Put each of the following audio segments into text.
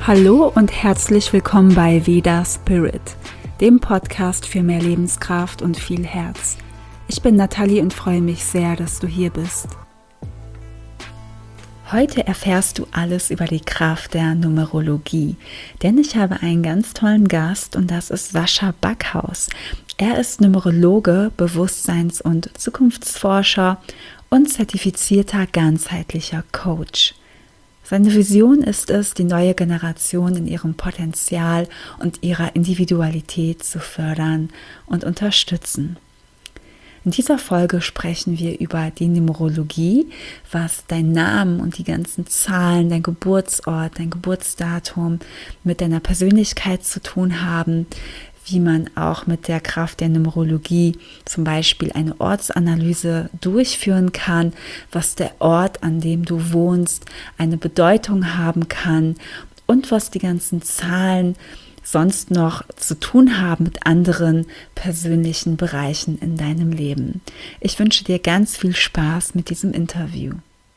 Hallo und herzlich willkommen bei Veda Spirit, dem Podcast für mehr Lebenskraft und viel Herz. Ich bin Nathalie und freue mich sehr, dass du hier bist. Heute erfährst du alles über die Kraft der Numerologie, denn ich habe einen ganz tollen Gast und das ist Sascha Backhaus. Er ist Numerologe, Bewusstseins- und Zukunftsforscher und zertifizierter ganzheitlicher Coach. Seine Vision ist es, die neue Generation in ihrem Potenzial und ihrer Individualität zu fördern und unterstützen. In dieser Folge sprechen wir über die Numerologie, was dein Name und die ganzen Zahlen, dein Geburtsort, dein Geburtsdatum mit deiner Persönlichkeit zu tun haben, wie man auch mit der Kraft der Numerologie zum Beispiel eine Ortsanalyse durchführen kann, was der Ort, an dem du wohnst, eine Bedeutung haben kann und was die ganzen Zahlen sonst noch zu tun haben mit anderen persönlichen Bereichen in deinem Leben. Ich wünsche dir ganz viel Spaß mit diesem Interview.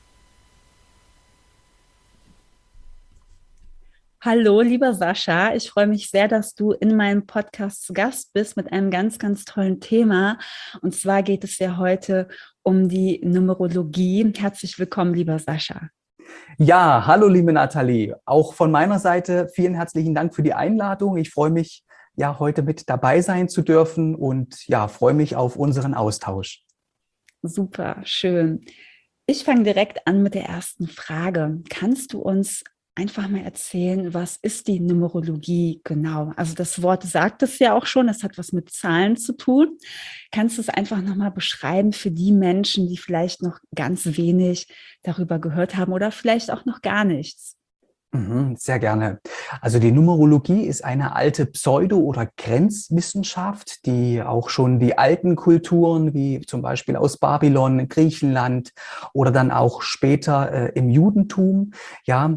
Hallo, lieber Sascha, ich freue mich sehr, dass du in meinem Podcast zu Gast bist mit einem ganz, ganz tollen Thema. Und zwar geht es ja heute um die Numerologie. Herzlich willkommen, lieber Sascha. Ja, hallo liebe Nathalie. Auch von meiner Seite vielen herzlichen Dank für die Einladung. Ich freue mich, ja, heute mit dabei sein zu dürfen und ja, freue mich auf unseren Austausch. Super, schön. Ich fange direkt an mit der ersten Frage. Kannst du uns einfach mal erzählen, was ist die Numerologie genau? Also das Wort sagt es ja auch schon, es hat was mit Zahlen zu tun. Kannst du es einfach nochmal beschreiben für die Menschen, die vielleicht noch ganz wenig darüber gehört haben oder vielleicht auch noch gar nichts? Sehr gerne. Also die Numerologie ist eine alte Pseudo- oder Grenzwissenschaft, die auch schon die alten Kulturen, wie zum Beispiel aus Babylon, Griechenland oder dann auch später im Judentum, ja,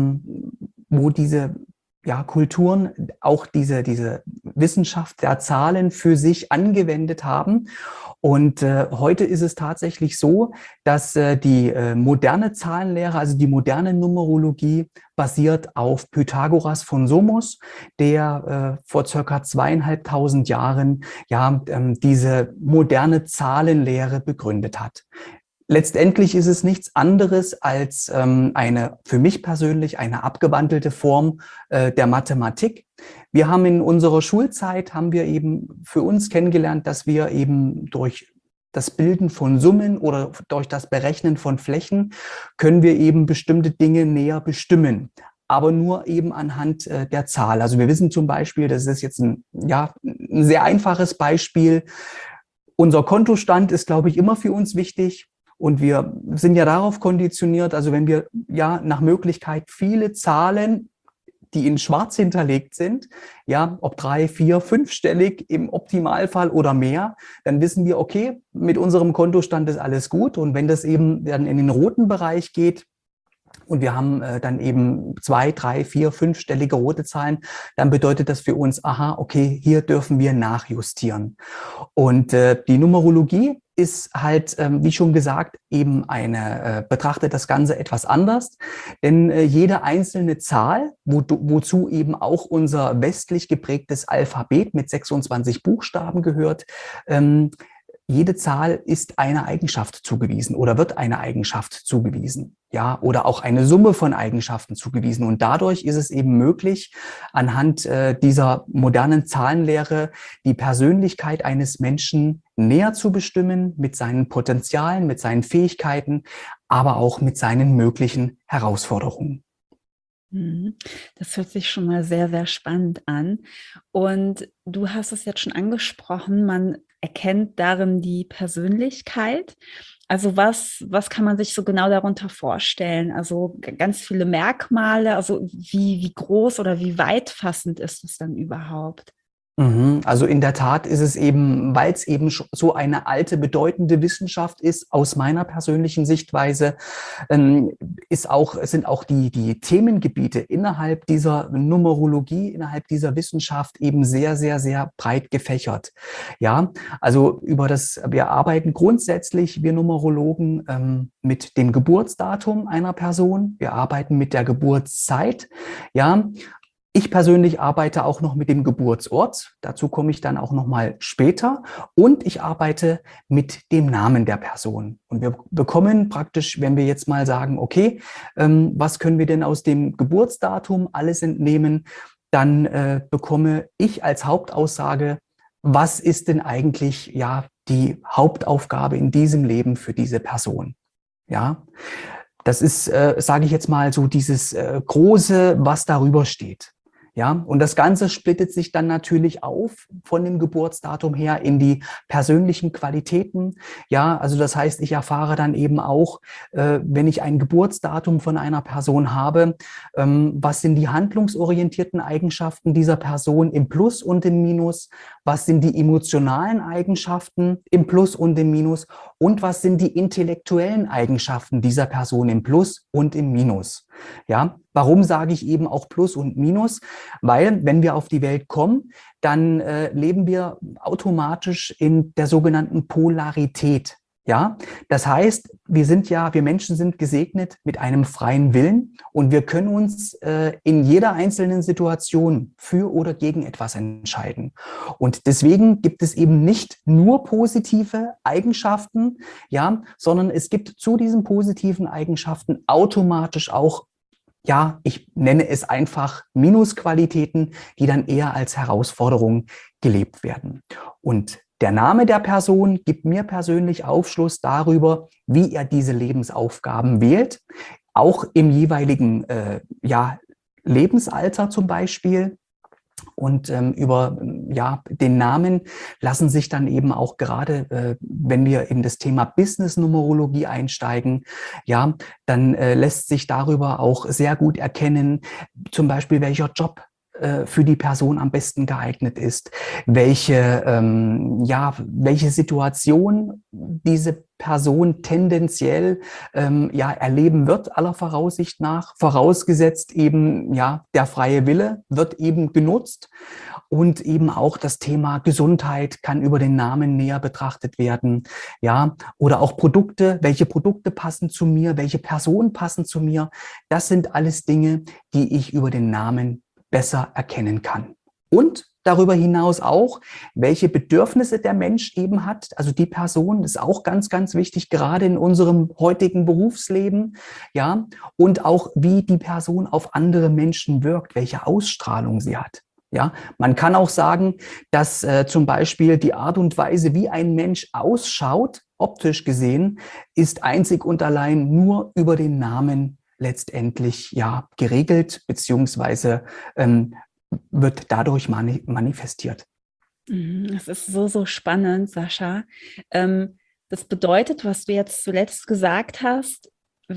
wo diese Kulturen auch diese Wissenschaft der Zahlen für sich angewendet haben. Und heute ist es tatsächlich so, dass die moderne Zahlenlehre, also die moderne Numerologie, basiert auf Pythagoras von Samos, der vor circa 2500 Jahren diese moderne Zahlenlehre begründet hat. Letztendlich ist es nichts anderes als für mich persönlich eine abgewandelte Form der Mathematik. Wir haben in unserer Schulzeit, haben wir eben für uns kennengelernt, dass wir eben durch das Bilden von Summen oder durch das Berechnen von Flächen können wir eben bestimmte Dinge näher bestimmen, aber nur eben anhand der Zahl. Also wir wissen zum Beispiel, das ist jetzt ein sehr einfaches Beispiel. Unser Kontostand ist, glaube ich, immer für uns wichtig. Und wir sind ja darauf konditioniert, also wenn wir ja nach Möglichkeit viele Zahlen, die in schwarz hinterlegt sind, ja, ob 3, 4, 5-stellig im Optimalfall oder mehr, dann wissen wir, okay, mit unserem Kontostand ist alles gut. Und wenn das eben dann in den roten Bereich geht, und wir haben dann eben 2, 3, 4, 5-stellige rote Zahlen, dann bedeutet das für uns, aha, okay, hier dürfen wir nachjustieren. Und die Numerologie ist halt, wie schon gesagt, eben betrachtet das Ganze etwas anders. Denn jede einzelne Zahl, wozu eben auch unser westlich geprägtes Alphabet mit 26 Buchstaben gehört, jede Zahl ist einer Eigenschaft zugewiesen oder wird einer Eigenschaft zugewiesen, ja, oder auch eine Summe von Eigenschaften zugewiesen. Und dadurch ist es eben möglich, anhand dieser modernen Zahlenlehre die Persönlichkeit eines Menschen näher zu bestimmen mit seinen Potenzialen, mit seinen Fähigkeiten, aber auch mit seinen möglichen Herausforderungen. Das hört sich schon mal sehr, sehr spannend an. Und du hast es jetzt schon angesprochen, man erkennt darin die Persönlichkeit. Also was kann man sich so genau darunter vorstellen? Also ganz viele Merkmale, also wie groß oder wie weitfassend ist es dann überhaupt? Also in der Tat ist es eben, weil es eben so eine alte, bedeutende Wissenschaft ist, aus meiner persönlichen Sichtweise, ähm, sind auch die Themengebiete innerhalb dieser Numerologie, innerhalb dieser Wissenschaft eben sehr, sehr, sehr breit gefächert. Ja, also wir arbeiten grundsätzlich, wir Numerologen, mit dem Geburtsdatum einer Person. Wir arbeiten mit der Geburtszeit. Ja, ich persönlich arbeite auch noch mit dem Geburtsort. Dazu komme ich dann auch noch mal später. Und ich arbeite mit dem Namen der Person. Und wir bekommen praktisch, wenn wir jetzt mal sagen, okay, was können wir denn aus dem Geburtsdatum alles entnehmen, dann bekomme ich als Hauptaussage, was ist denn eigentlich ja die Hauptaufgabe in diesem Leben für diese Person? Ja, das ist, sage ich jetzt mal, so dieses große, was darüber steht. Ja, und das Ganze splittet sich dann natürlich auf von dem Geburtsdatum her in die persönlichen Qualitäten. Ja, also das heißt, ich erfahre dann eben auch, wenn ich ein Geburtsdatum von einer Person habe, was sind die handlungsorientierten Eigenschaften dieser Person im Plus und im Minus, was sind die emotionalen Eigenschaften im Plus und im Minus und was sind die intellektuellen Eigenschaften dieser Person im Plus und im Minus. Ja, warum sage ich eben auch Plus und Minus? Weil, wenn wir auf die Welt kommen, dann leben wir automatisch in der sogenannten Polarität. Ja, das heißt, wir Menschen sind gesegnet mit einem freien Willen und wir können uns in jeder einzelnen Situation für oder gegen etwas entscheiden. Und deswegen gibt es eben nicht nur positive Eigenschaften, ja, sondern es gibt zu diesen positiven Eigenschaften automatisch auch, ja, ich nenne es einfach Minusqualitäten, die dann eher als Herausforderung gelebt werden. Und der Name der Person gibt mir persönlich Aufschluss darüber, wie er diese Lebensaufgaben wählt, auch im jeweiligen Lebensalter zum Beispiel. Und über den Namen lassen sich dann eben auch gerade, wenn wir in das Thema Business-Numerologie einsteigen, ja, dann lässt sich darüber auch sehr gut erkennen, zum Beispiel welcher Job für die Person am besten geeignet ist, welche Situation diese Person tendenziell erleben wird, aller Voraussicht nach, vorausgesetzt eben der freie Wille wird eben genutzt und eben auch das Thema Gesundheit kann über den Namen näher betrachtet werden, ja, oder auch Produkte, welche Produkte passen zu mir, welche Personen passen zu mir, das sind alles Dinge, die ich über den Namen besser erkennen kann. Und darüber hinaus auch, welche Bedürfnisse der Mensch eben hat. Also die Person ist auch ganz, ganz wichtig, gerade in unserem heutigen Berufsleben. Ja, und auch, wie die Person auf andere Menschen wirkt, welche Ausstrahlung sie hat. Ja, man kann auch sagen, dass zum Beispiel die Art und Weise, wie ein Mensch ausschaut, optisch gesehen, ist einzig und allein nur über den Namen letztendlich geregelt, beziehungsweise wird dadurch manifestiert. Es ist so, so spannend, Sascha. Das bedeutet, was du jetzt zuletzt gesagt hast,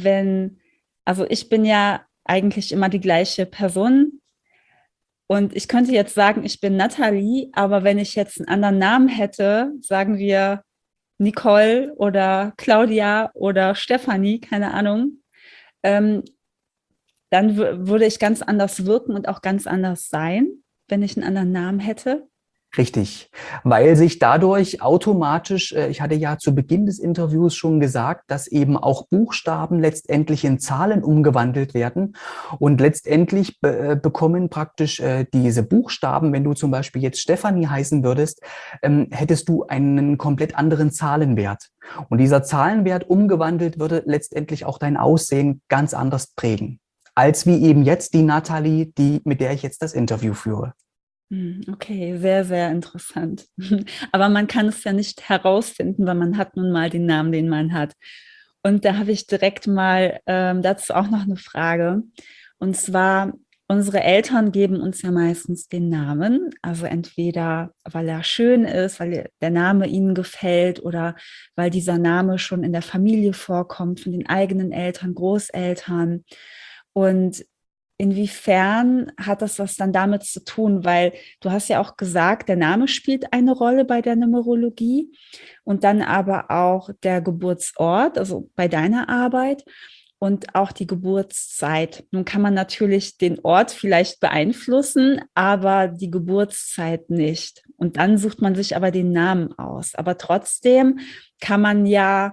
also ich bin ja eigentlich immer die gleiche Person und ich könnte jetzt sagen, ich bin Nathalie, aber wenn ich jetzt einen anderen Namen hätte, sagen wir Nicole oder Claudia oder Stefanie, keine Ahnung, ähm, dann würde ich ganz anders wirken und auch ganz anders sein, wenn ich einen anderen Namen hätte. Richtig, weil sich dadurch automatisch, ich hatte ja zu Beginn des Interviews schon gesagt, dass eben auch Buchstaben letztendlich in Zahlen umgewandelt werden und letztendlich bekommen praktisch diese Buchstaben, wenn du zum Beispiel jetzt Stefanie heißen würdest, hättest du einen komplett anderen Zahlenwert. Und dieser Zahlenwert umgewandelt würde letztendlich auch dein Aussehen ganz anders prägen, als wie eben jetzt die Nathalie, mit der ich jetzt das Interview führe. Okay, sehr, sehr interessant. Aber man kann es ja nicht herausfinden, weil man hat nun mal den Namen, den man hat. Und da habe ich direkt mal dazu auch noch eine Frage. Und zwar, unsere Eltern geben uns ja meistens den Namen. Also entweder, weil er schön ist, weil der Name ihnen gefällt oder weil dieser Name schon in der Familie vorkommt, von den eigenen Eltern, Großeltern. Und inwiefern hat das was dann damit zu tun? Weil du hast ja auch gesagt, der Name spielt eine Rolle bei der Numerologie und dann aber auch der Geburtsort, also bei deiner Arbeit und auch die Geburtszeit. Nun kann man natürlich den Ort vielleicht beeinflussen, aber die Geburtszeit nicht. Und dann sucht man sich aber den Namen aus. Aber trotzdem kann man ja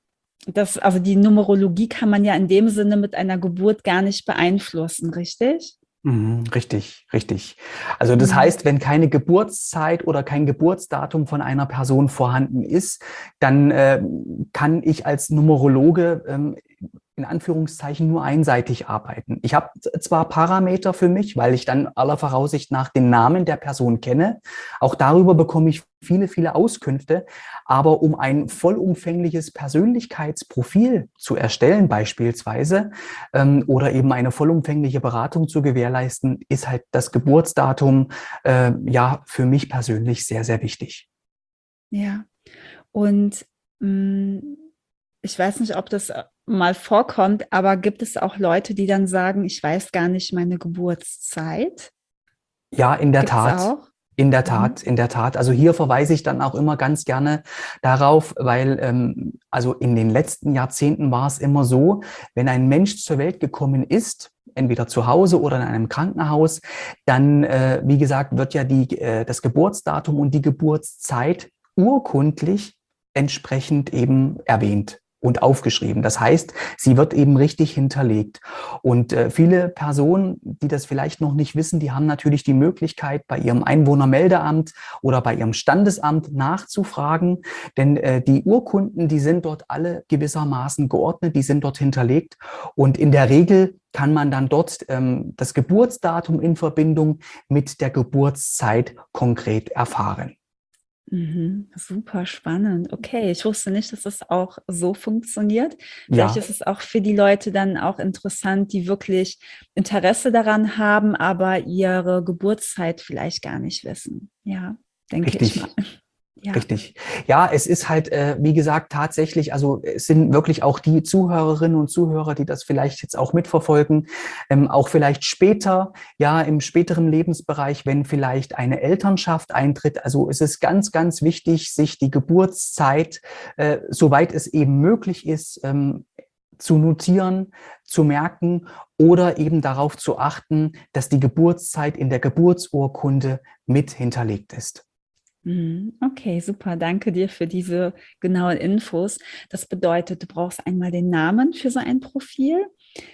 also die Numerologie kann man ja in dem Sinne mit einer Geburt gar nicht beeinflussen, richtig? Richtig, richtig. Also das Mhm. heißt, wenn keine Geburtszeit oder kein Geburtsdatum von einer Person vorhanden ist, dann kann ich als Numerologe in Anführungszeichen nur einseitig arbeiten. Ich habe zwar Parameter für mich, weil ich dann aller Voraussicht nach den Namen der Person kenne. Auch darüber bekomme ich viele, viele Auskünfte. Aber um ein vollumfängliches Persönlichkeitsprofil zu erstellen beispielsweise oder eben eine vollumfängliche Beratung zu gewährleisten, ist halt das Geburtsdatum ja für mich persönlich sehr, sehr wichtig. Ja, und mh, ich weiß nicht, ob das mal vorkommt, aber gibt es auch Leute, die dann sagen, ich weiß gar nicht meine Geburtszeit? Ja, in der Gibt es Tat. auch? In der Tat, Mhm. in der Tat. Also hier verweise ich dann auch immer ganz gerne darauf, weil also in den letzten Jahrzehnten war es immer so, wenn ein Mensch zur Welt gekommen ist, entweder zu Hause oder in einem Krankenhaus, dann, wie gesagt, wird ja das Geburtsdatum und die Geburtszeit urkundlich entsprechend eben erwähnt und aufgeschrieben. Das heißt, sie wird eben richtig hinterlegt. Und viele Personen, die das vielleicht noch nicht wissen, die haben natürlich die Möglichkeit, bei ihrem Einwohnermeldeamt oder bei ihrem Standesamt nachzufragen, denn die Urkunden, die sind dort alle gewissermaßen geordnet, die sind dort hinterlegt und in der Regel kann man dann dort das Geburtsdatum in Verbindung mit der Geburtszeit konkret erfahren. Mhm, super spannend. Okay, ich wusste nicht, dass das auch so funktioniert. Vielleicht Ja, ist es auch für die Leute dann auch interessant, die wirklich Interesse daran haben, aber ihre Geburtszeit vielleicht gar nicht wissen. Ja, denke ich mal. richtig. Ja. Richtig. Ja, es ist halt, wie gesagt, tatsächlich, also es sind wirklich auch die Zuhörerinnen und Zuhörer, die das vielleicht jetzt auch mitverfolgen, auch vielleicht später, ja, im späteren Lebensbereich, wenn vielleicht eine Elternschaft eintritt. Also es ist ganz, ganz wichtig, sich die Geburtszeit, soweit es eben möglich ist, zu notieren, zu merken oder eben darauf zu achten, dass die Geburtszeit in der Geburtsurkunde mit hinterlegt ist. Mhm. Okay, super. Danke dir für diese genauen Infos. Das bedeutet, du brauchst einmal den Namen für so ein Profil,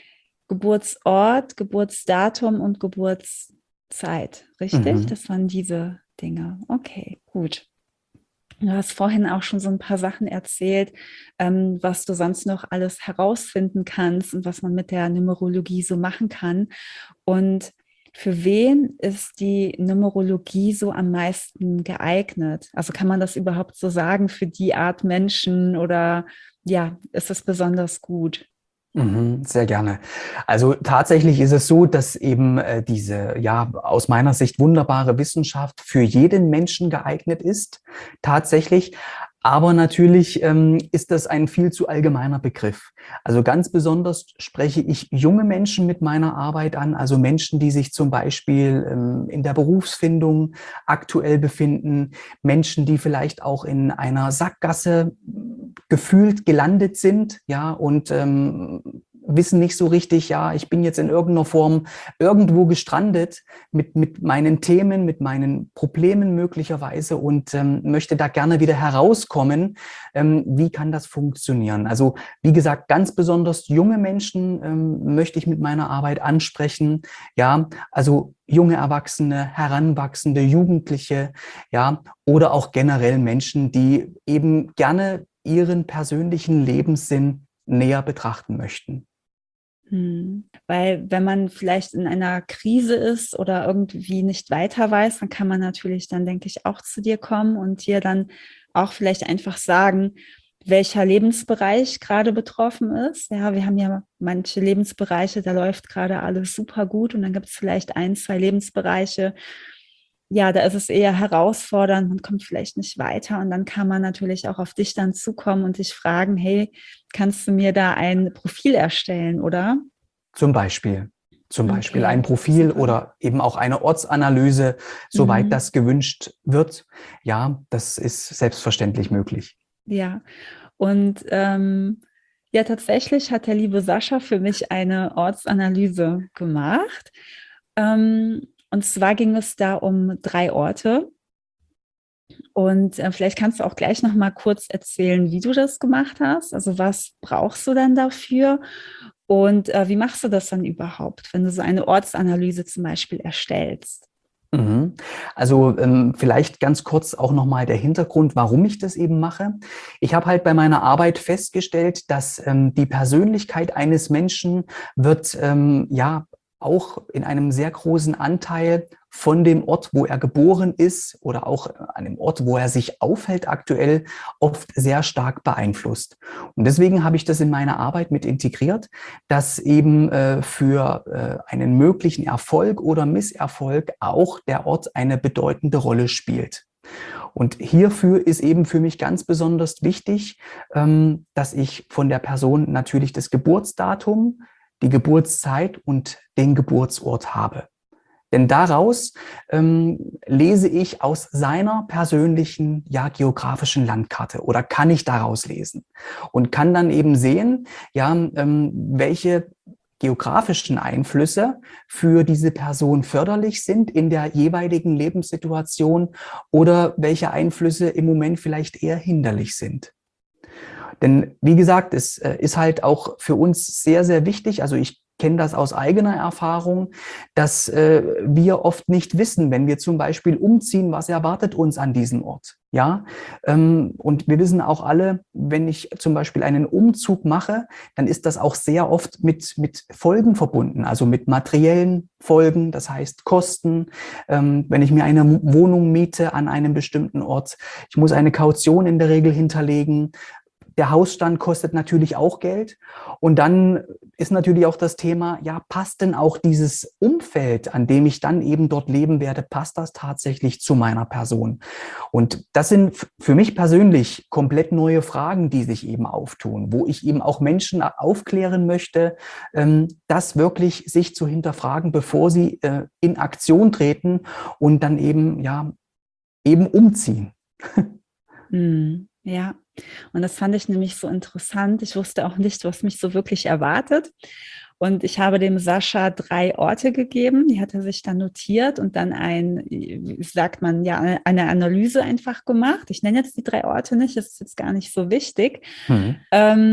Geburtsort, Geburtsdatum und Geburtszeit. Richtig? Mhm. Das waren diese Dinge. Okay, gut. Du hast vorhin auch schon so ein paar Sachen erzählt, was du sonst noch alles herausfinden kannst und was man mit der Numerologie so machen kann. Und für wen ist die Numerologie so am meisten geeignet? Also kann man das überhaupt so sagen für die Art Menschen oder ja, ist es besonders gut? Sehr gerne. Also tatsächlich ist es so, dass eben diese, ja, aus meiner Sicht wunderbare Wissenschaft für jeden Menschen geeignet ist, tatsächlich. Aber natürlich ist das ein viel zu allgemeiner Begriff. Also ganz besonders spreche ich junge Menschen mit meiner Arbeit an, also Menschen, die sich zum Beispiel in der Berufsfindung aktuell befinden, Menschen, die vielleicht auch in einer Sackgasse gefühlt gelandet sind, ja, und wissen nicht so richtig, ja, ich bin jetzt in irgendeiner Form irgendwo gestrandet mit meinen Themen, mit meinen Problemen möglicherweise und möchte da gerne wieder herauskommen. Wie kann das funktionieren? Also, wie gesagt, ganz besonders junge Menschen möchte ich mit meiner Arbeit ansprechen. Ja, also junge Erwachsene, Heranwachsende, Jugendliche, ja, oder auch generell Menschen, die eben gerne ihren persönlichen Lebenssinn näher betrachten möchten. Weil wenn man vielleicht in einer Krise ist oder irgendwie nicht weiter weiß, dann kann man natürlich dann, denke ich, auch zu dir kommen und dir dann auch vielleicht einfach sagen, welcher Lebensbereich gerade betroffen ist. Ja, wir haben ja manche Lebensbereiche, da läuft gerade alles super gut und dann gibt es vielleicht ein, zwei Lebensbereiche, ja, da ist es eher herausfordernd, man kommt vielleicht nicht weiter und dann kann man natürlich auch auf dich dann zukommen und dich fragen, hey, kannst du mir da ein Profil erstellen, oder? Zum Beispiel. zum Beispiel Okay, ein Profil super. oder eben auch eine Ortsanalyse, soweit Mhm. das gewünscht wird. Ja, das ist selbstverständlich möglich. Ja, und ja, tatsächlich hat der liebe Sascha für mich eine Ortsanalyse gemacht. Und zwar ging es da um 3 Orte. Und vielleicht kannst du auch gleich noch mal kurz erzählen, wie du das gemacht hast. Also was brauchst du denn dafür? Und wie machst du das dann überhaupt, wenn du so eine Ortsanalyse zum Beispiel erstellst? Mhm. Also vielleicht ganz kurz auch nochmal der Hintergrund, warum ich das eben mache. Ich habe halt bei meiner Arbeit festgestellt, dass die Persönlichkeit eines Menschen wird ja auch in einem sehr großen Anteil von dem Ort, wo er geboren ist oder auch an dem Ort, wo er sich aufhält aktuell, oft sehr stark beeinflusst. Und deswegen habe ich das in meine Arbeit mit integriert, dass eben für einen möglichen Erfolg oder Misserfolg auch der Ort eine bedeutende Rolle spielt. Und hierfür ist eben für mich ganz besonders wichtig, dass ich von der Person natürlich das Geburtsdatum, die Geburtszeit und den Geburtsort habe. Denn daraus lese ich aus seiner persönlichen, ja, geografischen Landkarte oder kann ich daraus lesen und kann dann eben sehen, ja, welche geografischen Einflüsse für diese Person förderlich sind in der jeweiligen Lebenssituation oder welche Einflüsse im Moment vielleicht eher hinderlich sind. Denn wie gesagt, es ist halt auch für uns sehr, sehr wichtig. Also ich kenne das aus eigener Erfahrung, dass wir oft nicht wissen, wenn wir zum Beispiel umziehen, was erwartet uns an diesem Ort. Ja, und wir wissen auch alle, wenn ich zum Beispiel einen Umzug mache, dann ist das auch sehr oft mit Folgen verbunden, also mit materiellen Folgen, das heißt Kosten. Wenn ich mir eine Wohnung miete an einem bestimmten Ort, ich muss eine Kaution in der Regel hinterlegen. Der Hausstand kostet natürlich auch Geld. Und dann ist natürlich auch das Thema, ja, passt denn auch dieses Umfeld, an dem ich dann eben dort leben werde, passt das tatsächlich zu meiner Person? Und das sind für mich persönlich komplett neue Fragen, die sich eben auftun, wo ich eben auch Menschen aufklären möchte, das wirklich sich zu hinterfragen, bevor sie in Aktion treten und dann eben, ja, eben umziehen. Ja, und das fand ich nämlich so interessant. Ich wusste auch nicht, was mich so wirklich erwartet. Und ich habe dem Sascha 3 Orte gegeben, die hat er sich dann notiert und dann wie sagt man, ja, eine Analyse einfach gemacht. Ich nenne jetzt die 3 Orte nicht, das ist jetzt gar nicht so wichtig. Mhm.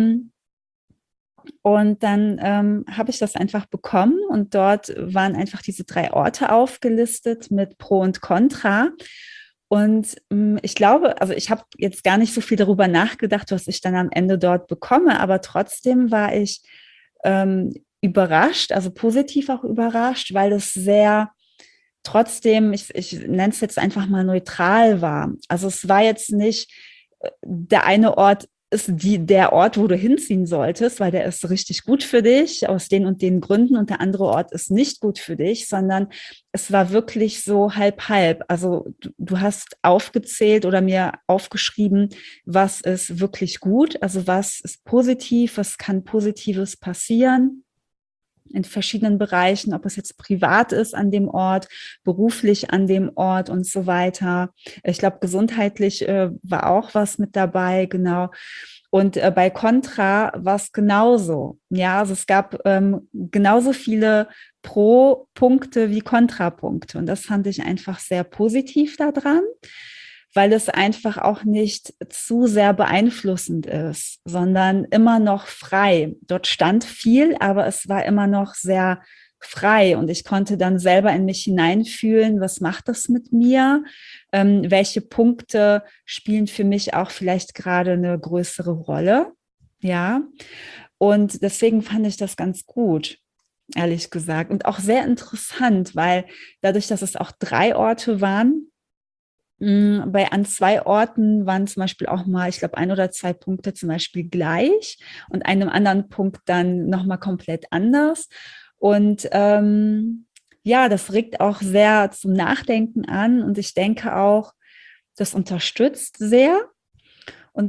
Und dann habe ich das einfach bekommen und dort waren einfach diese 3 Orte aufgelistet mit Pro und Contra. Und ich glaube, also ich habe jetzt gar nicht so viel darüber nachgedacht, was ich dann am Ende dort bekomme, aber trotzdem war ich ähm, überrascht, also positiv auch überrascht, weil es sehr trotzdem, ich nenne es jetzt einfach mal neutral war. Also es war jetzt nicht, der eine Ort ist der Ort, wo du hinziehen solltest, weil der ist richtig gut für dich aus den und den Gründen und der andere Ort ist nicht gut für dich, sondern es war wirklich so halb halb. Also du hast aufgezählt oder mir aufgeschrieben, was ist wirklich gut, also was ist positiv, was kann Positives passieren in verschiedenen Bereichen, ob es jetzt privat ist an dem Ort, beruflich an dem Ort und so weiter. Ich glaube, gesundheitlich war auch was mit dabei, genau. Und bei Contra war es genauso. Ja, also es gab genauso viele Pro-Punkte wie Kontrapunkte. Und das fand ich einfach sehr positiv daran, weil es einfach auch nicht zu sehr beeinflussend ist, sondern immer noch frei. Dort stand viel, aber es war immer noch sehr frei und ich konnte dann selber in mich hineinfühlen, was macht das mit mir? Welche Punkte spielen für mich auch vielleicht gerade eine größere Rolle? Ja, und deswegen fand ich das ganz gut, ehrlich gesagt. Und auch sehr interessant, weil dadurch, dass es auch 3 Orte waren, an 2 Orten waren zum Beispiel auch mal, ich glaube, 1 oder 2 Punkte zum Beispiel gleich und einem anderen Punkt dann nochmal komplett anders. Und ja, das regt auch sehr zum Nachdenken an und ich denke auch, das unterstützt sehr. Und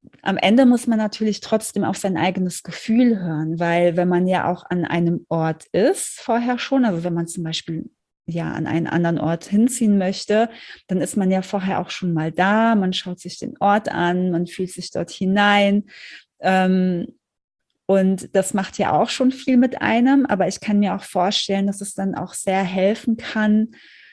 am Ende muss man natürlich trotzdem auf sein eigenes Gefühl hören, weil wenn man ja auch an einem Ort ist, vorher schon, also wenn man zum Beispiel ja an einen anderen Ort hinziehen möchte, dann ist man ja vorher auch schon mal da, man schaut sich den Ort an, man fühlt sich dort hinein. Und das macht ja auch schon viel mit einem, aber ich kann mir auch vorstellen, dass es dann auch sehr helfen kann,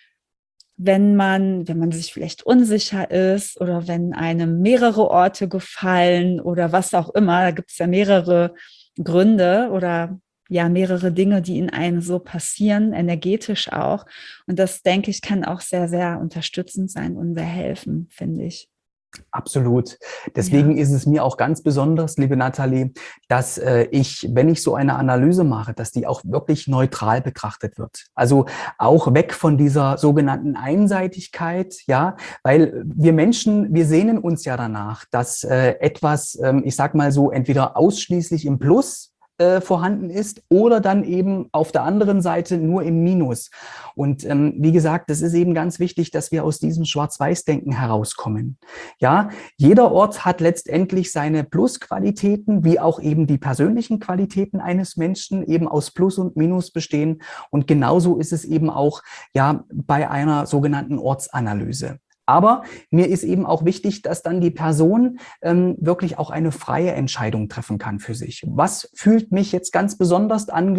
wenn man sich vielleicht unsicher ist oder wenn einem mehrere Orte gefallen oder was auch immer, da gibt es ja mehrere Gründe oder ja mehrere Dinge, die in einem so passieren, energetisch auch. Und das, denke ich, kann auch sehr, sehr unterstützend sein und sehr helfen, finde ich. Absolut. Ja, Deswegen ist es mir auch ganz besonders, liebe Nathalie, dass ich, wenn ich so eine Analyse mache, dass die auch wirklich neutral betrachtet wird. Also auch weg von dieser sogenannten Einseitigkeit, ja, weil wir Menschen, wir sehnen uns ja danach, dass etwas, ich sag mal so, entweder ausschließlich im Plus vorhanden ist oder dann eben auf der anderen Seite nur im Minus. Und wie gesagt, das ist eben ganz wichtig, dass wir aus diesem Schwarz-Weiß-Denken herauskommen. Ja, jeder Ort hat letztendlich seine Plusqualitäten, wie auch eben die persönlichen Qualitäten eines Menschen eben aus Plus und Minus bestehen. Und genauso ist es eben auch ja bei einer sogenannten Ortsanalyse. Aber mir ist eben auch wichtig, dass dann die Person wirklich auch eine freie Entscheidung treffen kann für sich. Was fühlt mich jetzt ganz besonders an,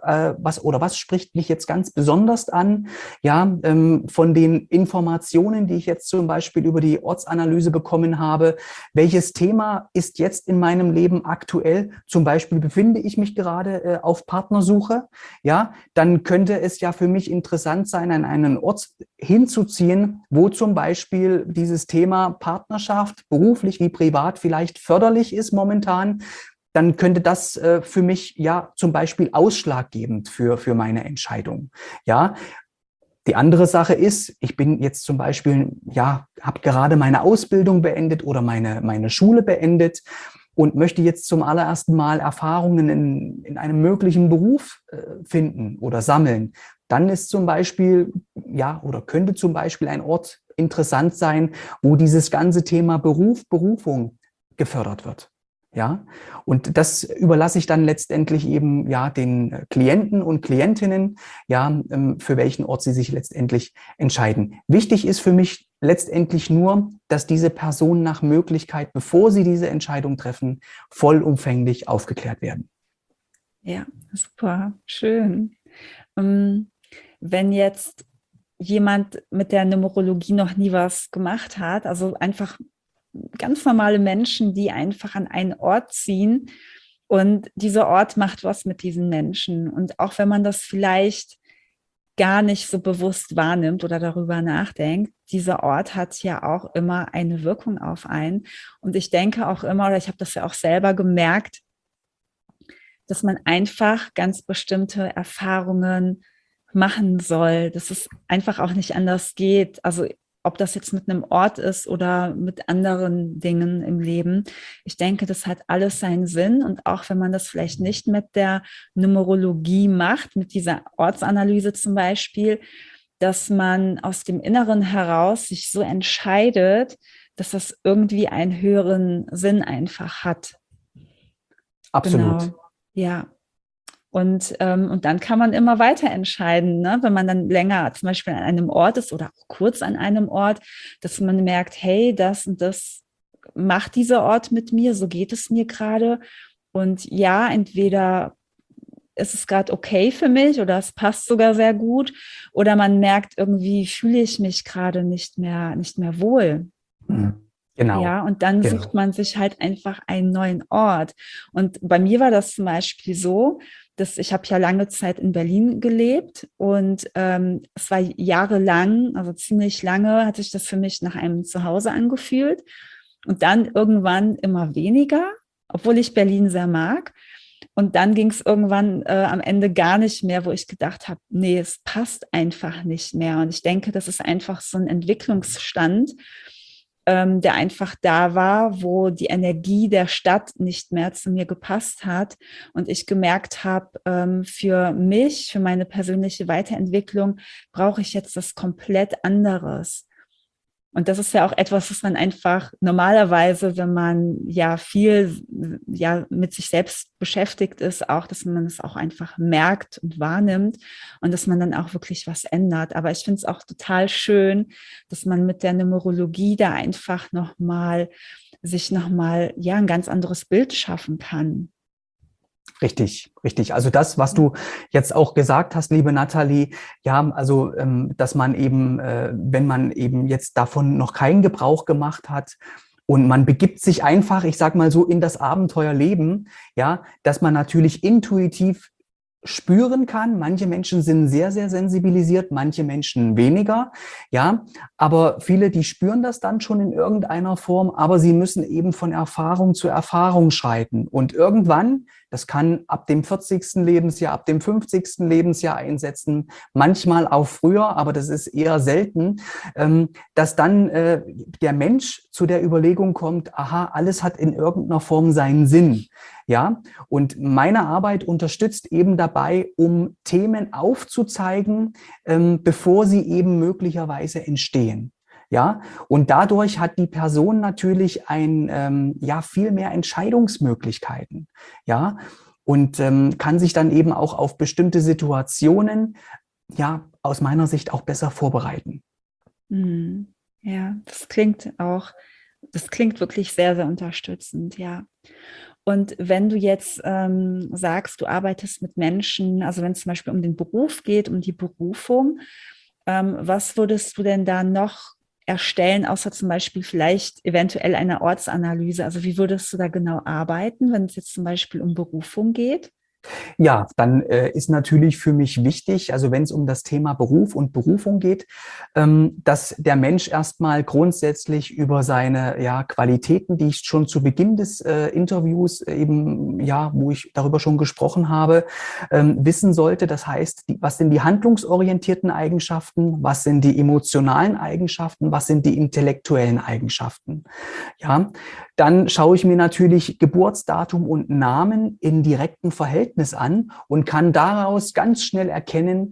was spricht mich jetzt ganz besonders an? Ja, von den Informationen, die ich jetzt zum Beispiel über die Ortsanalyse bekommen habe. Welches Thema ist jetzt in meinem Leben aktuell? Zum Beispiel befinde ich mich gerade auf Partnersuche. Ja, dann könnte es ja für mich interessant sein, an einen Ort hinzuziehen, wo zum Beispiel dieses Thema Partnerschaft, beruflich wie privat, vielleicht förderlich ist momentan. Dann könnte das für mich ja zum Beispiel ausschlaggebend für meine Entscheidung. Ja, die andere Sache ist, ich bin jetzt zum Beispiel, ja, habe gerade meine Ausbildung beendet oder meine Schule beendet und möchte jetzt zum allerersten Mal Erfahrungen in einem möglichen Beruf finden oder sammeln. Dann ist zum Beispiel, ja, oder könnte zum Beispiel ein Ort interessant sein, wo dieses ganze Thema Berufung gefördert wird. Ja, und das überlasse ich dann letztendlich eben ja den Klienten und Klientinnen, ja, für welchen Ort sie sich letztendlich entscheiden. Wichtig ist für mich letztendlich nur, dass diese Personen nach Möglichkeit, bevor sie diese Entscheidung treffen, vollumfänglich aufgeklärt werden. ja, super, schön. Ähm, Wenn jetzt jemand mit der Numerologie noch nie was gemacht hat, also einfach ganz normale Menschen, die einfach an einen Ort ziehen und dieser Ort macht was mit diesen Menschen. Und auch wenn man das vielleicht gar nicht so bewusst wahrnimmt oder darüber nachdenkt, dieser Ort hat ja auch immer eine Wirkung auf einen. Und ich denke auch immer, oder ich habe das ja auch selber gemerkt, dass man einfach ganz bestimmte Erfahrungen machen soll, dass es einfach auch nicht anders geht. Also ob das jetzt mit einem Ort ist oder mit anderen Dingen im Leben. Ich denke, das hat alles seinen Sinn. Und auch wenn man das vielleicht nicht mit der Numerologie macht, mit dieser Ortsanalyse zum Beispiel, dass man aus dem Inneren heraus sich so entscheidet, dass das irgendwie einen höheren Sinn einfach hat. Absolut. Genau. Ja. Und dann kann man immer weiter entscheiden, ne? Wenn man dann länger zum Beispiel an einem Ort ist oder auch kurz an einem Ort, dass man merkt, hey, das und das macht dieser Ort mit mir, so geht es mir gerade. Und ja, entweder ist es gerade okay für mich oder es passt sogar sehr gut, oder man merkt, irgendwie fühle ich mich gerade nicht mehr wohl. Genau, Ja, und dann sucht genau. man sich halt einfach einen neuen Ort. Und bei mir war das zum Beispiel so, dass ich habe ja lange Zeit in Berlin gelebt und es war jahrelang, also ziemlich lange, hat sich das für mich nach einem Zuhause angefühlt und dann irgendwann immer weniger, obwohl ich Berlin sehr mag. Und dann ging es irgendwann am Ende gar nicht mehr, wo ich gedacht habe, nee, es passt einfach nicht mehr. Und ich denke, das ist einfach so ein Entwicklungsstand, der einfach da war, wo die Energie der Stadt nicht mehr zu mir gepasst hat und ich gemerkt habe, für mich, für meine persönliche Weiterentwicklung brauche ich jetzt was komplett anderes. Und das ist ja auch etwas, was man einfach normalerweise, wenn man ja viel ja mit sich selbst beschäftigt ist, auch, dass man es auch einfach merkt und wahrnimmt und dass man dann auch wirklich was ändert. Aber ich finde es auch total schön, dass man mit der Numerologie da einfach sich nochmal ja ein ganz anderes Bild schaffen kann. Richtig, richtig. Also das, was du jetzt auch gesagt hast, liebe Nathalie, ja, also dass man eben, wenn man eben jetzt davon noch keinen Gebrauch gemacht hat und man begibt sich einfach, ich sag mal so, in das Abenteuerleben, ja, dass man natürlich intuitiv spüren kann. Manche Menschen sind sehr, sehr sensibilisiert, manche Menschen weniger, ja, aber viele, die spüren das dann schon in irgendeiner Form, aber sie müssen eben von Erfahrung zu Erfahrung schreiten und irgendwann, das kann ab dem 40. Lebensjahr, ab dem 50. Lebensjahr einsetzen, manchmal auch früher, aber das ist eher selten, dass dann der Mensch zu der Überlegung kommt, aha, alles hat in irgendeiner Form seinen Sinn. Ja, und meine Arbeit unterstützt eben dabei, um Themen aufzuzeigen, bevor sie eben möglicherweise entstehen. Ja, und dadurch hat die Person natürlich ja, viel mehr Entscheidungsmöglichkeiten. Ja, und kann sich dann eben auch auf bestimmte Situationen, ja, aus meiner Sicht auch besser vorbereiten. Ja, das klingt wirklich sehr, sehr unterstützend, ja. Und wenn du jetzt sagst, du arbeitest mit Menschen, also wenn es zum Beispiel um den Beruf geht, um die Berufung, was würdest du denn da noch erstellen, außer zum Beispiel vielleicht eventuell eine Ortsanalyse? Also wie würdest du da genau arbeiten, wenn es jetzt zum Beispiel um Berufung geht? Ja, dann ist natürlich für mich wichtig, also wenn es um das Thema Beruf und Berufung geht, dass der Mensch erstmal grundsätzlich über seine ja, Qualitäten, die ich schon zu Beginn des Interviews eben, ja, wo ich darüber schon gesprochen habe, wissen sollte. Das heißt, was sind die handlungsorientierten Eigenschaften, was sind die emotionalen Eigenschaften, was sind die intellektuellen Eigenschaften. Ja, dann schaue ich mir natürlich Geburtsdatum und Namen in direktem Verhältnis an und kann daraus ganz schnell erkennen,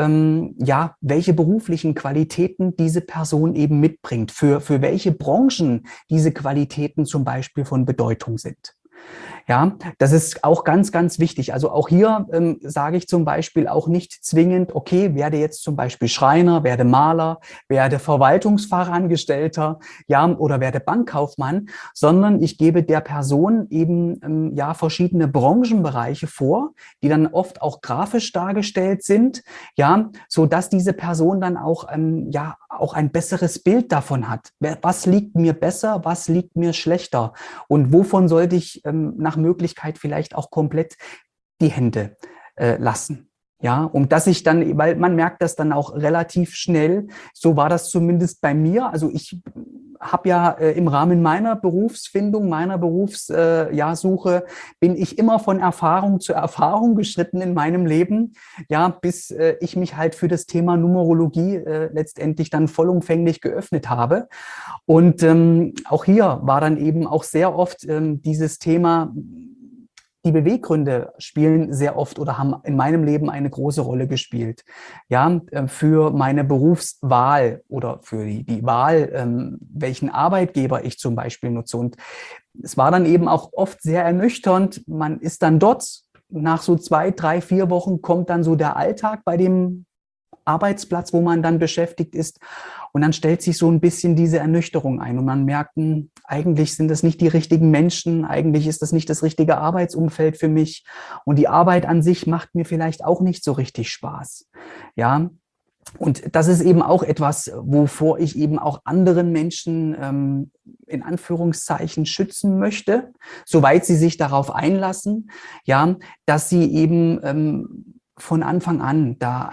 ja, welche beruflichen Qualitäten diese Person eben mitbringt, für welche Branchen diese Qualitäten zum Beispiel von Bedeutung sind. Ja, das ist auch ganz, ganz wichtig. Also auch hier sage ich zum Beispiel auch nicht zwingend, okay, werde jetzt zum Beispiel Schreiner, werde Maler, werde Verwaltungsfachangestellter, ja, oder werde Bankkaufmann, sondern ich gebe der Person eben ja verschiedene Branchenbereiche vor, die dann oft auch grafisch dargestellt sind, ja, so dass diese Person dann auch ja auch ein besseres Bild davon hat. Was liegt mir besser, was liegt mir schlechter und wovon sollte ich nach Möglichkeit vielleicht auch komplett die Hände lassen. Ja, dass ich dann, weil man merkt das dann auch relativ schnell, so war das zumindest bei mir. Also ich habe ja im Rahmen meiner Berufsfindung, meiner Berufssuche, bin ich immer von Erfahrung zu Erfahrung geschritten in meinem Leben, ja, bis ich mich halt für das Thema Numerologie letztendlich dann vollumfänglich geöffnet habe. Und auch hier war dann eben auch sehr oft dieses Thema, die Beweggründe spielen sehr oft oder haben in meinem Leben eine große Rolle gespielt. Ja, für meine Berufswahl oder für die Wahl, welchen Arbeitgeber ich zum Beispiel nutze. Und es war dann eben auch oft sehr ernüchternd. Man ist dann dort, nach so 2, 3, 4 Wochen kommt dann so der Alltag bei dem Arbeitsplatz, wo man dann beschäftigt ist. Und dann stellt sich so ein bisschen diese Ernüchterung ein und man merkt, eigentlich sind das nicht die richtigen Menschen, eigentlich ist das nicht das richtige Arbeitsumfeld für mich und die Arbeit an sich macht mir vielleicht auch nicht so richtig Spaß. Ja, und das ist eben auch etwas, wovor ich eben auch anderen Menschen in Anführungszeichen schützen möchte, soweit sie sich darauf einlassen, ja, dass sie eben von Anfang an da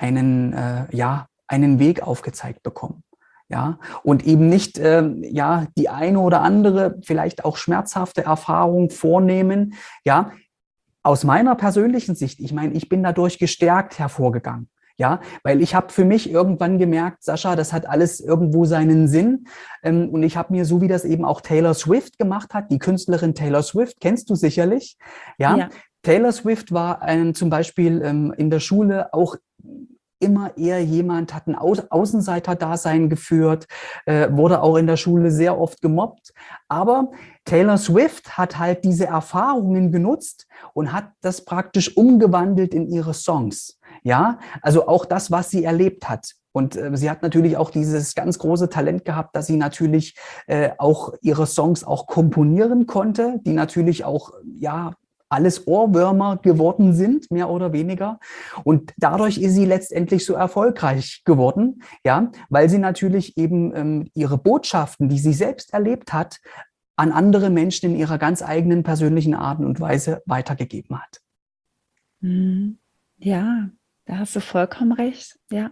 ja, einen Weg aufgezeigt bekommen. Ja, und eben nicht ja, die eine oder andere vielleicht auch schmerzhafte Erfahrung vornehmen. Ja, aus meiner persönlichen Sicht, ich meine, ich bin dadurch gestärkt hervorgegangen. Ja, weil ich habe für mich irgendwann gemerkt, Sascha, das hat alles irgendwo seinen Sinn. Und ich habe mir, so wie das eben auch Taylor Swift gemacht hat, die Künstlerin Taylor Swift, kennst du sicherlich. Ja, Ja. Taylor Swift war zum Beispiel in der Schule auch immer eher jemand, hat ein Außenseiter-Dasein geführt, wurde auch in der Schule sehr oft gemobbt. Aber Taylor Swift hat halt diese Erfahrungen genutzt und hat das praktisch umgewandelt in ihre Songs. Ja, also auch das, was sie erlebt hat. Und sie hat natürlich auch dieses ganz große Talent gehabt, dass sie natürlich auch ihre Songs auch komponieren konnte, die natürlich auch, ja, alles Ohrwürmer geworden sind, mehr oder weniger. Und dadurch ist sie letztendlich so erfolgreich geworden, ja, weil sie natürlich eben ihre Botschaften, die sie selbst erlebt hat, an andere Menschen in ihrer ganz eigenen persönlichen Art und Weise weitergegeben hat. Ja, da hast du vollkommen recht, ja.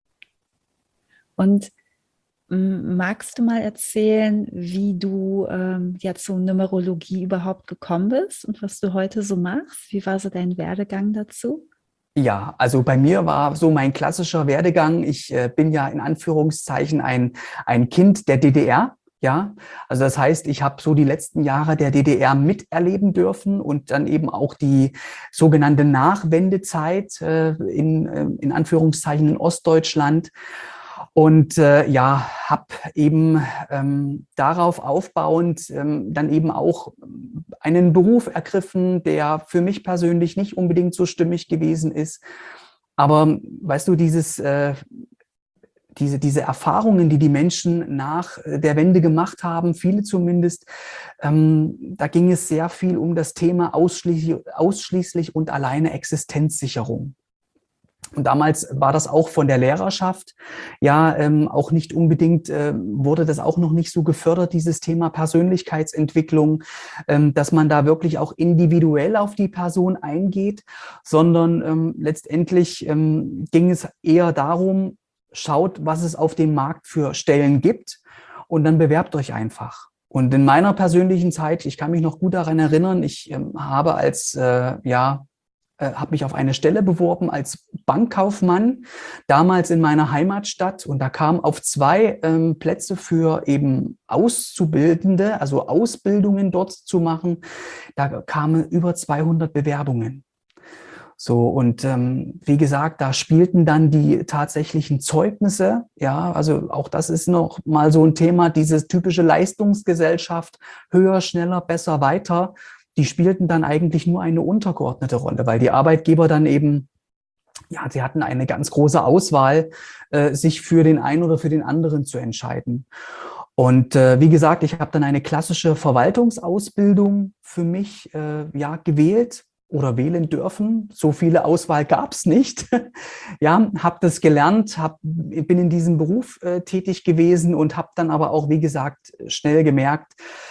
Und magst du mal erzählen, wie du ja zur Numerologie überhaupt gekommen bist und was du heute so machst? Wie war so dein Werdegang dazu? Ja, also bei mir war so mein klassischer Werdegang. Ich bin ja in Anführungszeichen ein Kind der DDR. Ja, also das heißt, ich habe so die letzten Jahre der DDR miterleben dürfen und dann eben auch die sogenannte Nachwendezeit in Anführungszeichen in Ostdeutschland. Und ja, habe eben darauf aufbauend dann eben auch einen Beruf ergriffen, der für mich persönlich nicht unbedingt so stimmig gewesen ist. Aber weißt du, diese Erfahrungen, die die Menschen nach der Wende gemacht haben, viele zumindest, da ging es sehr viel um das Thema ausschließlich und alleine Existenzsicherung. Und damals war das auch von der Lehrerschaft, ja, auch nicht unbedingt, wurde das auch noch nicht so gefördert, dieses Thema Persönlichkeitsentwicklung, dass man da wirklich auch individuell auf die Person eingeht, sondern letztendlich ging es eher darum, schaut, was es auf dem Markt für Stellen gibt und dann bewerbt euch einfach. Und in meiner persönlichen Zeit, ich kann mich noch gut daran erinnern, ich habe habe mich auf eine Stelle beworben als Bankkaufmann, damals in meiner Heimatstadt. Und da kam auf zwei Plätze für eben Auszubildende, also Ausbildungen dort zu machen. Da kamen über 200 Bewerbungen. So, und wie gesagt, da spielten dann die tatsächlichen Zeugnisse. Ja, also auch das ist noch mal so ein Thema, diese typische Leistungsgesellschaft, höher, schneller, besser, weiter. Die spielten dann eigentlich nur eine untergeordnete Rolle, weil die Arbeitgeber dann eben, ja, sie hatten eine ganz große Auswahl, sich für den einen oder für den anderen zu entscheiden. Und wie gesagt, ich habe dann eine klassische Verwaltungsausbildung für mich ja gewählt oder wählen dürfen. So viele Auswahl gab es nicht. Ja, habe das gelernt, bin in diesem Beruf tätig gewesen und habe dann aber auch, wie gesagt, schnell gemerkt,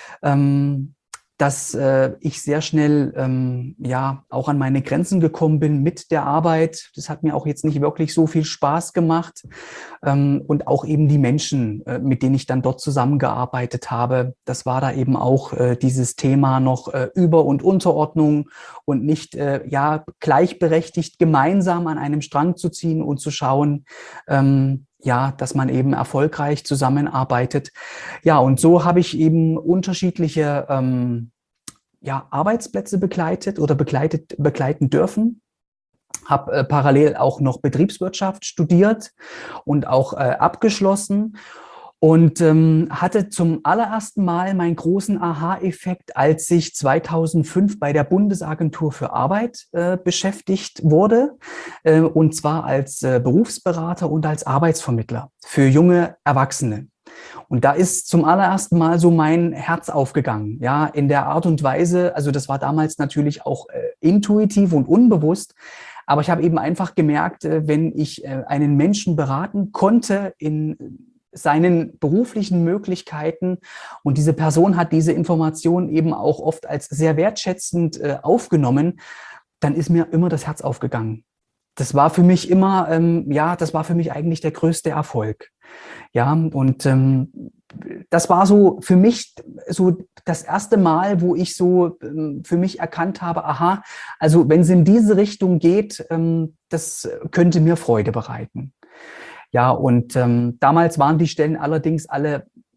dass ich sehr schnell ja auch an meine Grenzen gekommen bin mit der Arbeit. Das hat mir auch jetzt nicht wirklich so viel Spaß gemacht. Und auch eben die Menschen, mit denen ich dann dort zusammengearbeitet habe, das war da eben auch dieses Thema noch Über- und Unterordnung und nicht ja gleichberechtigt gemeinsam an einem Strang zu ziehen und zu schauen, ja, dass man eben erfolgreich zusammenarbeitet. Ja, und so habe ich eben unterschiedliche ja, Arbeitsplätze begleiten dürfen. Habe parallel auch noch Betriebswirtschaft studiert und auch abgeschlossen und hatte zum allerersten Mal meinen großen Aha-Effekt, als ich 2005 bei der Bundesagentur für Arbeit beschäftigt wurde, und zwar als Berufsberater und als Arbeitsvermittler für junge Erwachsene. Und da ist zum allerersten Mal so mein Herz aufgegangen, ja, in der Art und Weise, also das war damals natürlich auch intuitiv und unbewusst, aber ich habe eben einfach gemerkt, wenn ich einen Menschen beraten konnte in seinen beruflichen Möglichkeiten und diese Person hat diese Information eben auch oft als sehr wertschätzend aufgenommen, dann ist mir immer das Herz aufgegangen. Das war für mich immer, ja, das war für mich eigentlich der größte Erfolg. Ja, und das war so für mich so das erste Mal, wo ich so für mich erkannt habe, aha, also wenn es in diese Richtung geht, das könnte mir Freude bereiten. Ja, und damals waren die Stellen allerdings alle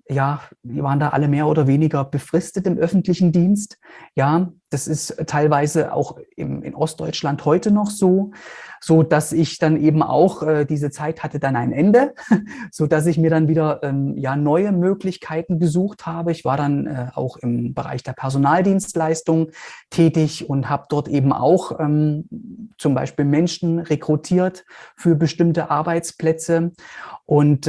ja, die waren da alle mehr oder weniger befristet im öffentlichen Dienst. Ja, das ist teilweise auch in Ostdeutschland heute noch so dass ich dann eben auch, diese Zeit hatte dann ein Ende, so dass ich mir dann wieder ja, neue Möglichkeiten gesucht habe. Ich war dann auch im Bereich der Personaldienstleistung tätig und habe dort eben auch zum Beispiel Menschen rekrutiert für bestimmte Arbeitsplätze und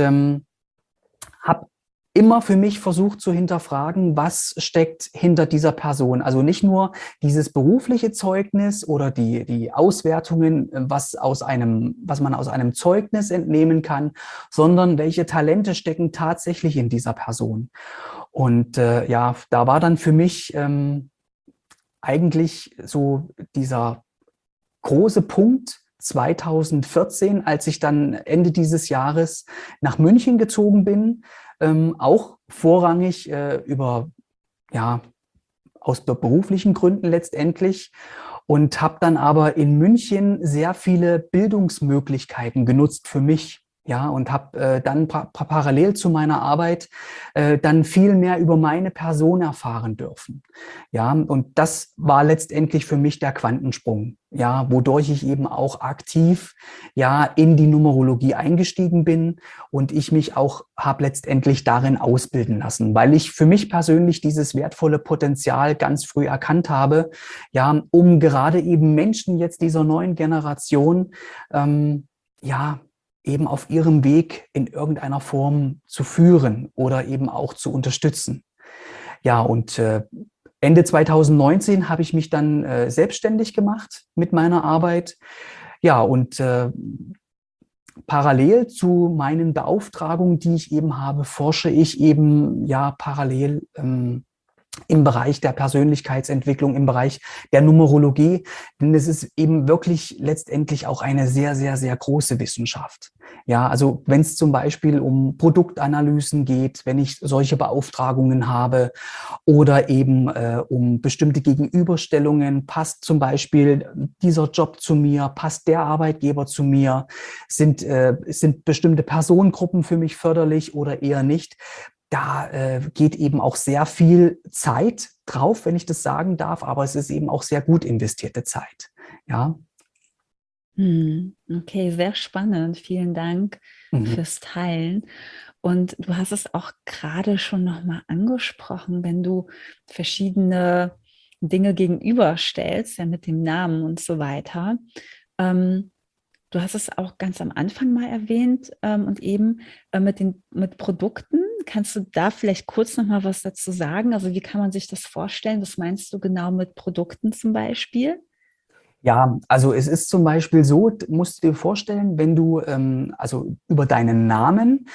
habe immer für mich versucht zu hinterfragen, was steckt hinter dieser Person. Also nicht nur dieses berufliche Zeugnis oder die Auswertungen, was man aus einem Zeugnis entnehmen kann, sondern welche Talente stecken tatsächlich in dieser Person. Und ja, da war dann für mich eigentlich so dieser große Punkt 2014, als ich dann Ende dieses Jahres nach München gezogen bin, auch vorrangig ja, aus beruflichen Gründen letztendlich und habe dann aber in München sehr viele Bildungsmöglichkeiten genutzt für mich. Ja, und habe dann parallel zu meiner Arbeit dann viel mehr über meine Person erfahren dürfen. Ja, und das war letztendlich für mich der Quantensprung, ja, wodurch ich eben auch aktiv ja in die Numerologie eingestiegen bin und ich mich auch habe letztendlich darin ausbilden lassen, weil ich für mich persönlich dieses wertvolle Potenzial ganz früh erkannt habe, ja, um gerade eben Menschen jetzt dieser neuen Generation ja eben auf ihrem Weg in irgendeiner Form zu führen oder eben auch zu unterstützen. Ja, und Ende 2019 habe ich mich dann selbstständig gemacht mit meiner Arbeit. Ja, und parallel zu meinen Beauftragungen, die ich eben habe, forsche ich eben ja parallel im Bereich der Persönlichkeitsentwicklung, im Bereich der Numerologie, denn es ist eben wirklich letztendlich auch eine sehr, sehr, sehr große Wissenschaft. Ja, also wenn es zum Beispiel um Produktanalysen geht, wenn ich solche Beauftragungen habe oder eben um bestimmte Gegenüberstellungen, passt zum Beispiel dieser Job zu mir, passt der Arbeitgeber zu mir, sind bestimmte Personengruppen für mich förderlich oder eher nicht. Da geht eben auch sehr viel Zeit drauf, wenn ich das sagen darf, aber es ist eben auch sehr gut investierte Zeit. Ja. Okay, sehr spannend. Vielen Dank Mhm. fürs Teilen. Und du hast es auch gerade schon nochmal angesprochen, wenn du verschiedene Dinge gegenüberstellst, ja, mit dem Namen und so weiter. Ähm, Du hast es auch ganz am Anfang mal erwähnt und eben mit Produkten. Kannst du da vielleicht kurz noch mal was dazu sagen? Also wie kann man sich das vorstellen? Was meinst du genau mit Produkten zum Beispiel? Ja, also es ist zum Beispiel so, musst du dir vorstellen, wenn du also über deinen Namen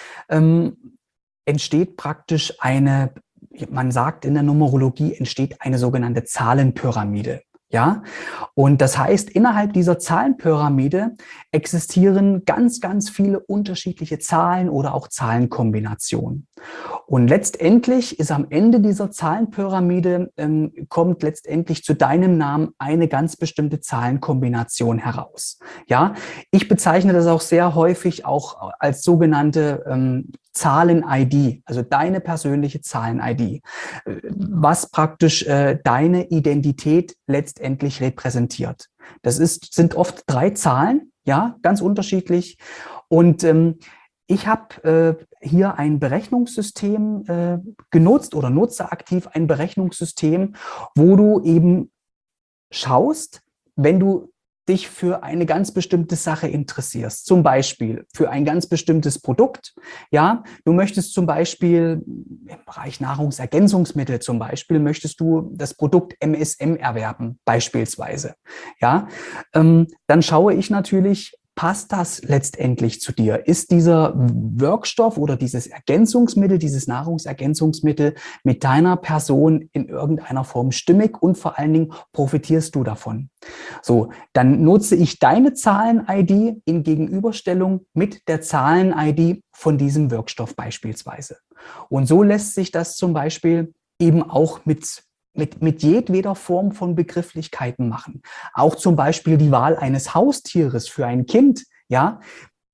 entsteht praktisch man sagt in der Numerologie, entsteht eine sogenannte Zahlenpyramide. Ja, und das heißt, innerhalb dieser Zahlenpyramide existieren ganz, ganz viele unterschiedliche Zahlen oder auch Zahlenkombinationen. Und letztendlich ist am Ende dieser Zahlenpyramide, kommt letztendlich zu deinem Namen eine ganz bestimmte Zahlenkombination heraus. Ja, ich bezeichne das auch sehr häufig auch als sogenannte Zahlen-ID, also deine persönliche Zahlen-ID, was praktisch deine Identität letztendlich repräsentiert. Sind oft 3 Zahlen, ja, ganz unterschiedlich. Und ich habe hier ein Berechnungssystem genutzt oder nutze aktiv ein Berechnungssystem, wo du eben schaust, wenn du dich für eine ganz bestimmte Sache interessierst, zum Beispiel für ein ganz bestimmtes Produkt. Ja, du möchtest zum Beispiel im Bereich Nahrungsergänzungsmittel zum Beispiel, möchtest du das Produkt MSM erwerben, beispielsweise. Ja, dann schaue ich natürlich, passt das letztendlich zu dir? Ist dieser Wirkstoff oder dieses Ergänzungsmittel, dieses Nahrungsergänzungsmittel mit deiner Person in irgendeiner Form stimmig und vor allen Dingen profitierst du davon? So, dann nutze ich deine Zahlen-ID in Gegenüberstellung mit der Zahlen-ID von diesem Wirkstoff beispielsweise. Und so lässt sich das zum Beispiel eben auch mit jedweder Form von Begrifflichkeiten machen. Auch zum Beispiel die Wahl eines Haustieres für ein Kind, ja,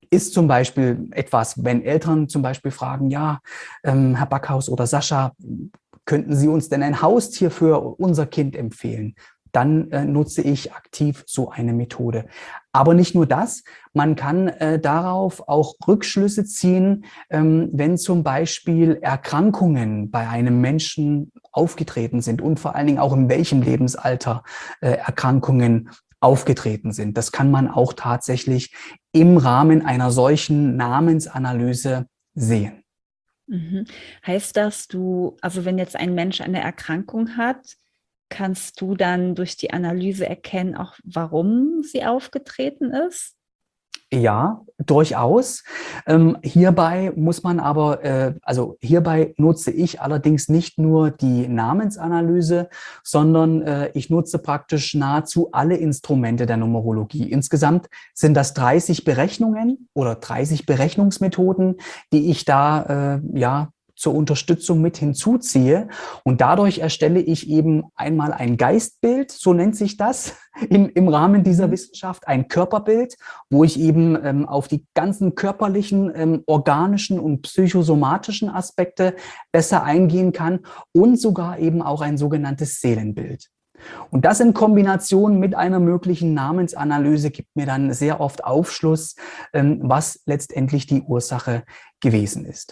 ist zum Beispiel etwas, wenn Eltern zum Beispiel fragen, ja, Herr Backhaus oder Sascha, könnten Sie uns denn ein Haustier für unser Kind empfehlen? Dann nutze ich aktiv so eine Methode. Aber nicht nur das, man kann darauf auch Rückschlüsse ziehen, wenn zum Beispiel Erkrankungen bei einem Menschen aufgetreten sind und vor allen Dingen auch in welchem Lebensalter Erkrankungen aufgetreten sind. Das kann man auch tatsächlich im Rahmen einer solchen Namensanalyse sehen. Mhm. Heißt das, also wenn jetzt ein Mensch eine Erkrankung hat, kannst du dann durch die Analyse erkennen, auch warum sie aufgetreten ist? Ja, durchaus. Hierbei muss man aber, also hierbei nutze ich allerdings nicht nur die Namensanalyse, sondern ich nutze praktisch nahezu alle Instrumente der Numerologie. Insgesamt sind das 30 Berechnungen oder 30 Berechnungsmethoden, die ich da ja zur Unterstützung mit hinzuziehe. Und dadurch erstelle ich eben einmal ein Geistbild, so nennt sich das im Rahmen dieser Wissenschaft, ein Körperbild, wo ich eben auf die ganzen körperlichen, organischen und psychosomatischen Aspekte besser eingehen kann und sogar eben auch ein sogenanntes Seelenbild. Und das in Kombination mit einer möglichen Namensanalyse gibt mir dann sehr oft Aufschluss, was letztendlich die Ursache gewesen ist.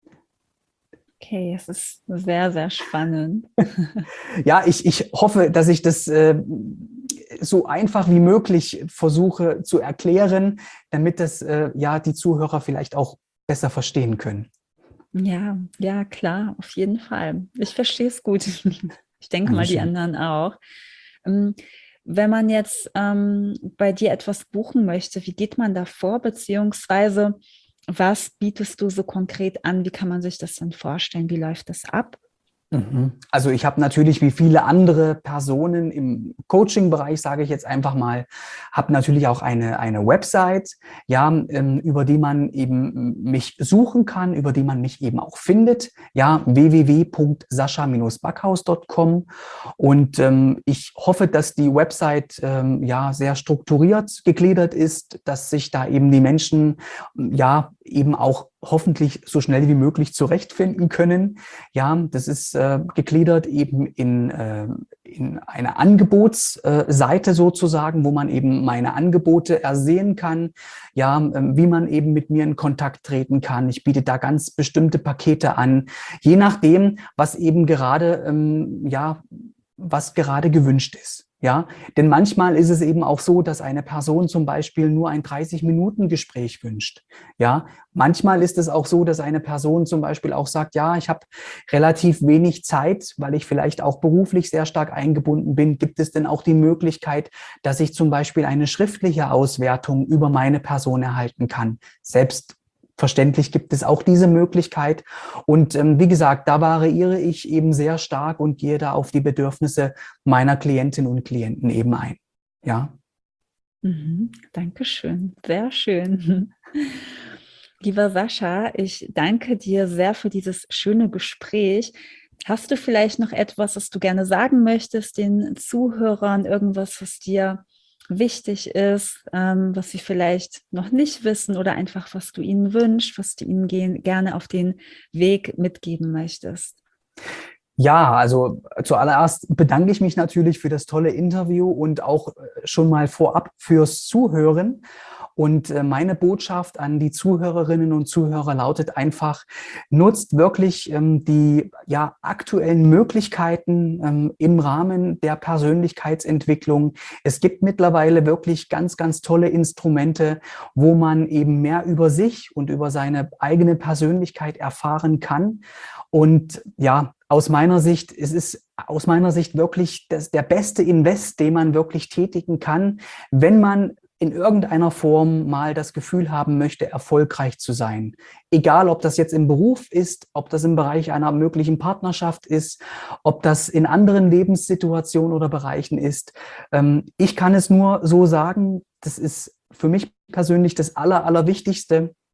Okay, es ist sehr, sehr spannend. Ja, ich hoffe, dass ich das so einfach wie möglich versuche zu erklären, damit das ja die Zuhörer vielleicht auch besser verstehen können. Ja, ja, klar, auf jeden Fall. Ich verstehe es gut. Ich denke mal, die Dankeschön. anderen auch. Ähm, Wenn man jetzt bei dir etwas buchen möchte, wie geht man da vor, beziehungsweise was bietest du so konkret an? Wie kann man sich das dann vorstellen? Wie läuft das ab? Also ich habe natürlich wie viele andere Personen im Coaching-Bereich, sage ich jetzt einfach mal, habe natürlich auch eine Website, ja, über die man eben mich suchen kann, über die man mich eben auch findet, ja, www.sascha-backhaus.com. Und ich hoffe, dass die Website ja sehr strukturiert gegliedert ist, dass sich da eben die Menschen ja eben auch hoffentlich so schnell wie möglich zurechtfinden können. Ja, das ist gegliedert eben in eine Angebotsseite sozusagen, wo man eben meine Angebote ersehen kann, ja, wie man eben mit mir in Kontakt treten kann. Ich biete da ganz bestimmte Pakete an, je nachdem, was eben gerade, ja, was gerade gewünscht ist. Ja, denn manchmal ist es eben auch so, dass eine Person zum Beispiel nur ein 30-Minuten-Gespräch wünscht. Ja, manchmal ist es auch so, dass eine Person zum Beispiel auch sagt, ja, ich habe relativ wenig Zeit, weil ich vielleicht auch beruflich sehr stark eingebunden bin. Gibt es denn auch die Möglichkeit, dass ich zum Beispiel eine schriftliche Auswertung über meine Person erhalten kann? Selbstverständlich gibt es auch diese Möglichkeit. Und wie gesagt, da variiere ich eben sehr stark und gehe da auf die Bedürfnisse meiner Klientinnen und Klienten eben ein. Ja. Dankeschön, sehr schön. Lieber Sascha, ich danke dir sehr für dieses schöne Gespräch. Hast du vielleicht noch etwas, was du gerne sagen möchtest, den Zuhörern, irgendwas, was dir wichtig ist, was sie vielleicht noch nicht wissen oder einfach, was du ihnen wünschst, was du ihnen gerne auf den Weg mitgeben möchtest? Ja, also zuallererst bedanke ich mich natürlich für das tolle Interview und auch schon mal vorab fürs Zuhören. Und meine Botschaft an die Zuhörerinnen und Zuhörer lautet einfach, nutzt wirklich die ja, aktuellen Möglichkeiten im Rahmen der Persönlichkeitsentwicklung. Es gibt mittlerweile wirklich ganz, ganz tolle Instrumente, wo man eben mehr über sich und über seine eigene Persönlichkeit erfahren kann. Und ja, aus meiner Sicht, es ist aus meiner Sicht wirklich der beste Invest, den man wirklich tätigen kann, wenn man in irgendeiner Form mal das Gefühl haben möchte, erfolgreich zu sein. Egal, ob das jetzt im Beruf ist, ob das im Bereich einer möglichen Partnerschaft ist, ob das in anderen Lebenssituationen oder Bereichen ist. Ich kann es nur so sagen, das ist für mich persönlich das Allerwichtigste,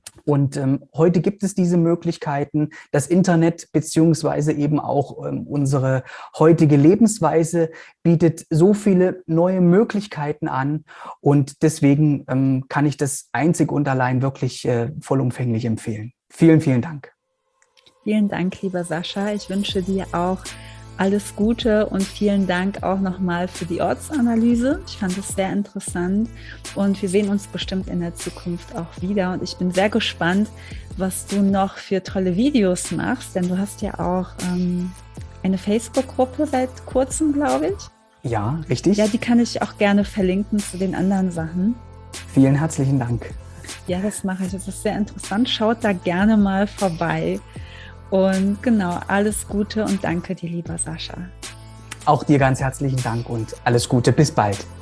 Und heute gibt es diese Möglichkeiten. Das Internet beziehungsweise eben auch unsere heutige Lebensweise bietet so viele neue Möglichkeiten an. Und deswegen kann ich das einzig und allein wirklich vollumfänglich empfehlen. Vielen, vielen Dank. Vielen Dank, lieber Sascha. Ich wünsche dir auch alles Gute und vielen Dank auch nochmal für die Ortsanalyse. Ich fand es sehr interessant und wir sehen uns bestimmt in der Zukunft auch wieder. Und ich bin sehr gespannt, was du noch für tolle Videos machst, denn du hast ja auch eine Facebook-Gruppe seit kurzem, glaube ich. Ja, richtig. Ja, die kann ich auch gerne verlinken zu den anderen Sachen. Vielen herzlichen Dank. Ja, das mache ich. Das ist sehr interessant. Schaut da gerne mal vorbei. Und genau, alles Gute und danke dir, lieber Sascha. Auch dir ganz herzlichen Dank und alles Gute. Bis bald.